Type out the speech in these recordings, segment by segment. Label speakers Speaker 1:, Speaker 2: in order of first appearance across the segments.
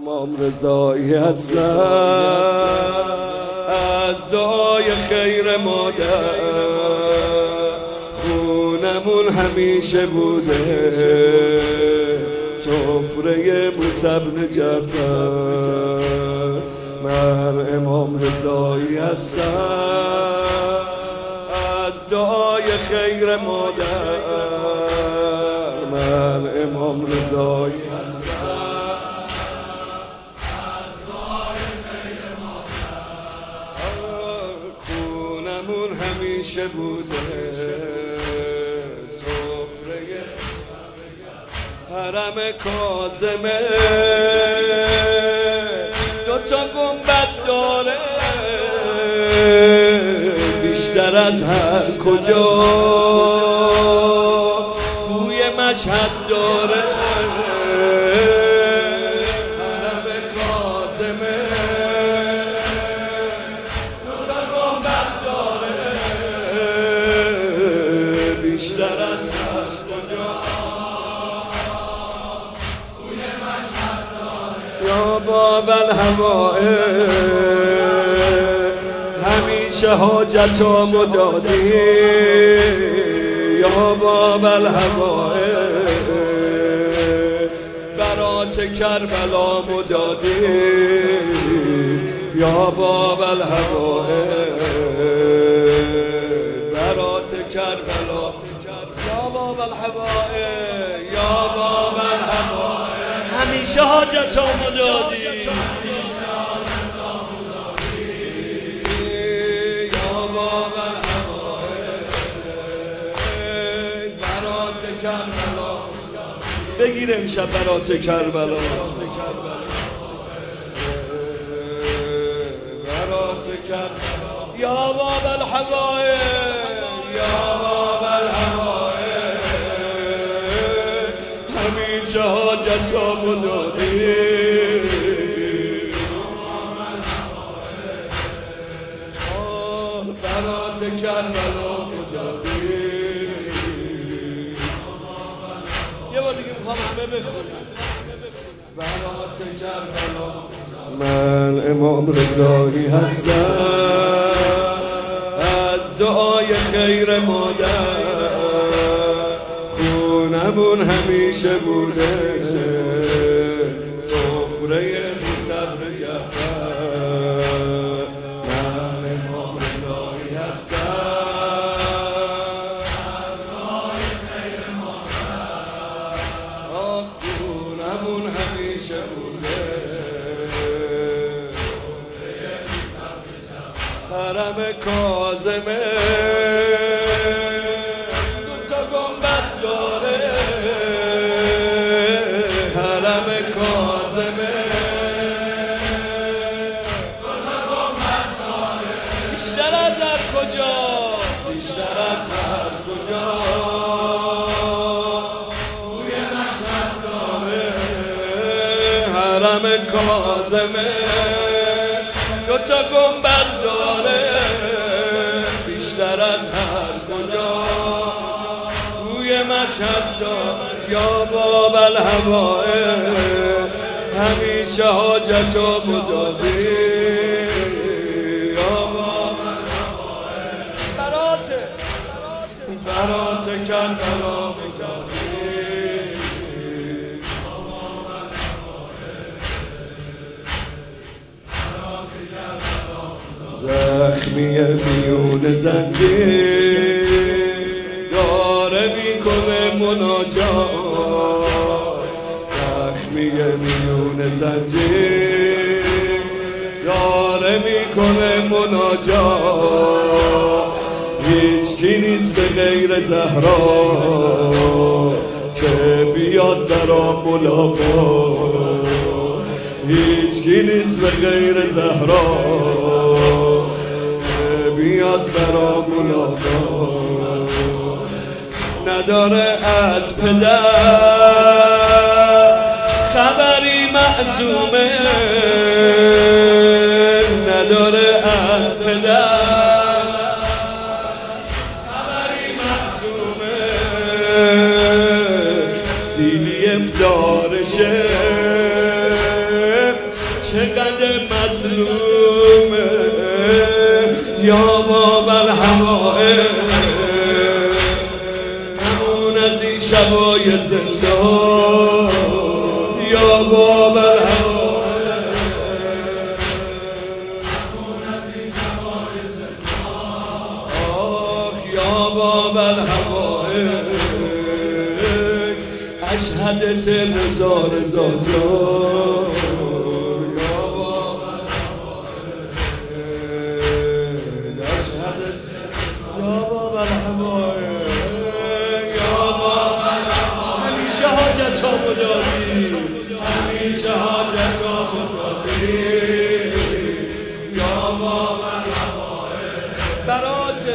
Speaker 1: امام رضایی هستم از دعای خیر مادر خونمون همیشه بوده سفره موسی بن جعفر. من امام رضایی هستم از دعای خیر مادر. من امام رضایی هستم از دعای خیر مادر خونمون همیشه بوده سفره حرم کاظمه دوتا گنبد داره بیشتر از هر کجا بوی مشهد داره. حرم کاظمه دوتا گنبد داره بیشتر از هر کجا بوی مشهد داره. یا باب الهوائه همیشه حاجتامو دادی یا باب الهوائه برات کربلامو دادی یا باب الهوائه برات کربلا یا باب الهوائه یا باب الهوائه همیشه حاجتامو دادی بگیر امشب برات کربلا برات کربلا یا باب الهوائه یا باب الهوائه همیشه حاجتامو دادی برات کربلا مجادی. یه بار دیگه میخوام همه بخونم برات کربلا. من امام رضایی هستم از دعای خیر مادر خونمون همیشه بوده سفره موسی بن جعفر. من امام رضایی هستم خونمون همیشه بوده حرم کاظمه دوتا گنبد داره حرم کاظمه دوتا گنبد داره بیشتر از هر کجا بیشتر از هر کجا حرم کاظمه دوتا گنبد داره بیشتر از هر کجا بوی مشهد داره. یا باب الهوائه همیشه حاجتامو دادی یا باب الهوائه برات کربلا مجادی. زخمی میون زنجیر داره میکنه مناجات زخمی میون زنجیر داره میکنه مناجات هیچ کی نیست به غیر زهرا که بیاد برا ملاقات هیچ کی نیست به غیر زهرا بیاد برا ملاقات. نداره از پدر خبری معصومه نداره از پدر خبری معصومه سیلی افدارشه چقدر مظلومه یا باب الهوائه همون از این شبای زندان یا باب الهوائه همون از این شبای زندان آخ یا باب الهوائه اشهدت رضا رضا جان همیشه حاجتامو دادی همیشه حاجتامو دادی یا باب الهوائه برات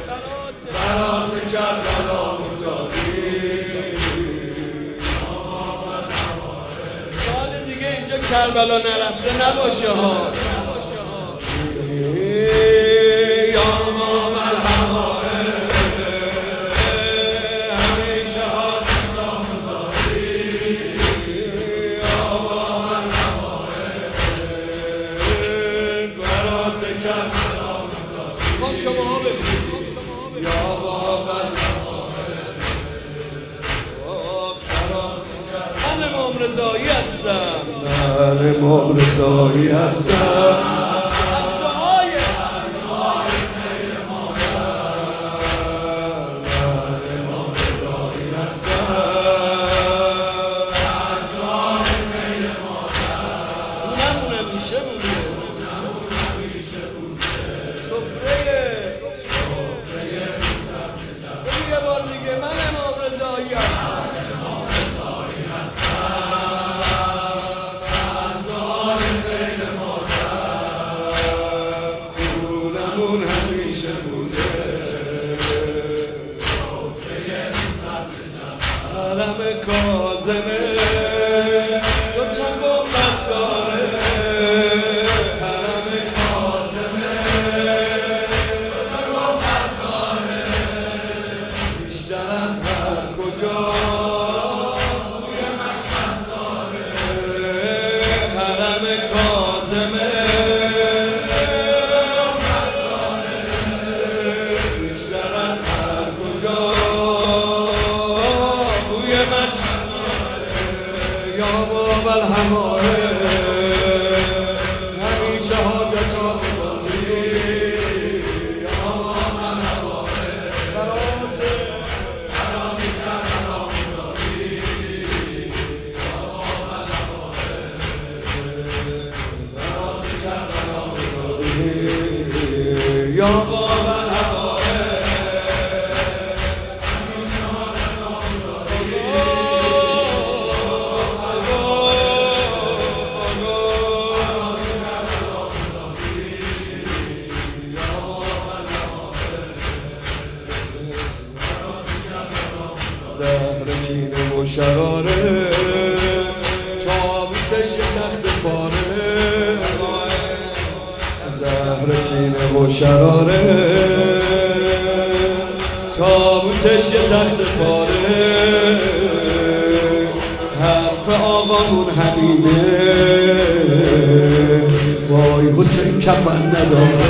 Speaker 1: کربلامو دادی سال دیگه اینجا کربلا نرفته نباشه ها شما بشید یا باب الهوائه من امام رضایی هستم من امام رضایی هستم حرم کاظمه دوتا گنبد داره حرم کاظمه دوتا گنبد داره بیشتر از هر کجا بوی مشهد داره حرم کاظمه بیشتر از هر کجا یا باب الهوائه همیشه حاجتامو دادی یا باب الهوائه برات ترامی کربلامو دادی یا باب الهوائه برات کربلامو دادی یا باب الهوائه زهر کینه و شراره تابوتش تخت پاره زهر کینه و شراره تابوتش تخت پاره حرف آقامون همینه وای حسین کفن نداره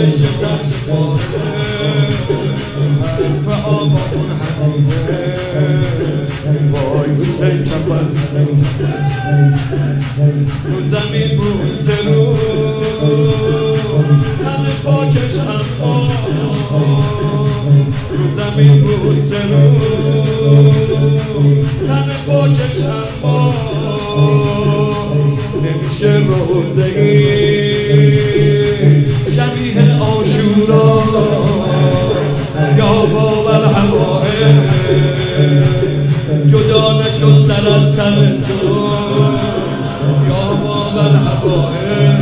Speaker 1: عشق تخت خانه حرف آقامون حقیقه وای حسین کفن رو زمین بود سرو تن پاکش اما رو زمین بود سرو تن پاکش اما نمیشه روزه‌ای شبیه عاشورا یا باور هواه جدا نشد سر از سر تو یا باور هواه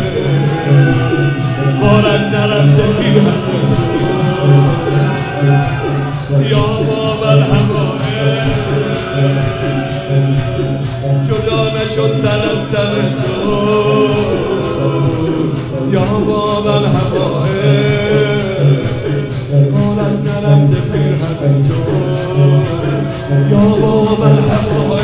Speaker 1: بارد نرفته پیرهن تو یا باور هواه جدا نشد سر از سر تو یا باور هواه بارد نرفته پیرهن تو یا باور هواه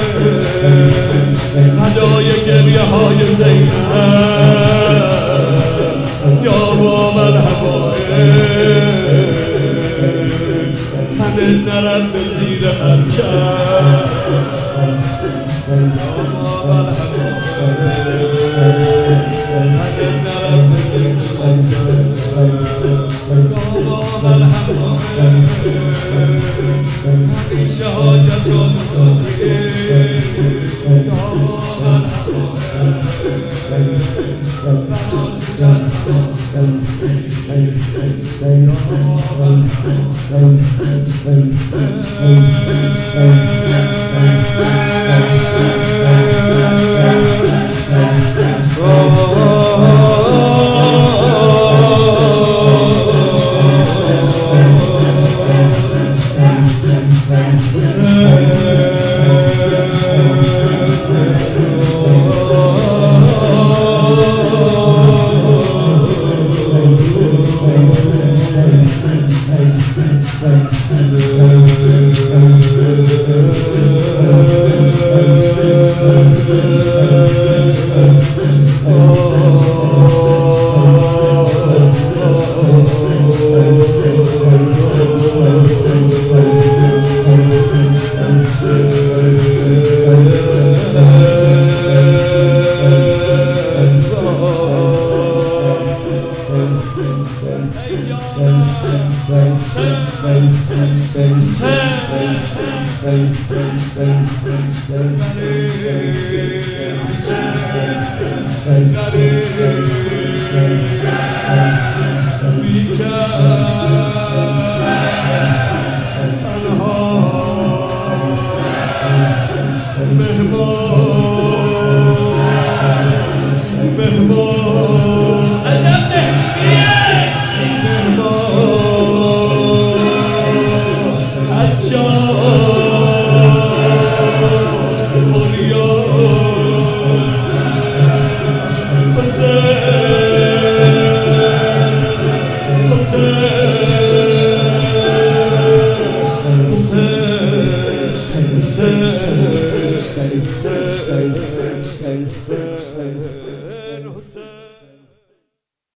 Speaker 1: فدای گریه های زینب یا باور هواه تن نرد به زیر حرکت یا باور هواه تن نرد به زیر حرکت یا باور هواه همیشه حاجت و مداخله یا باور هواه بنات جنت مهمان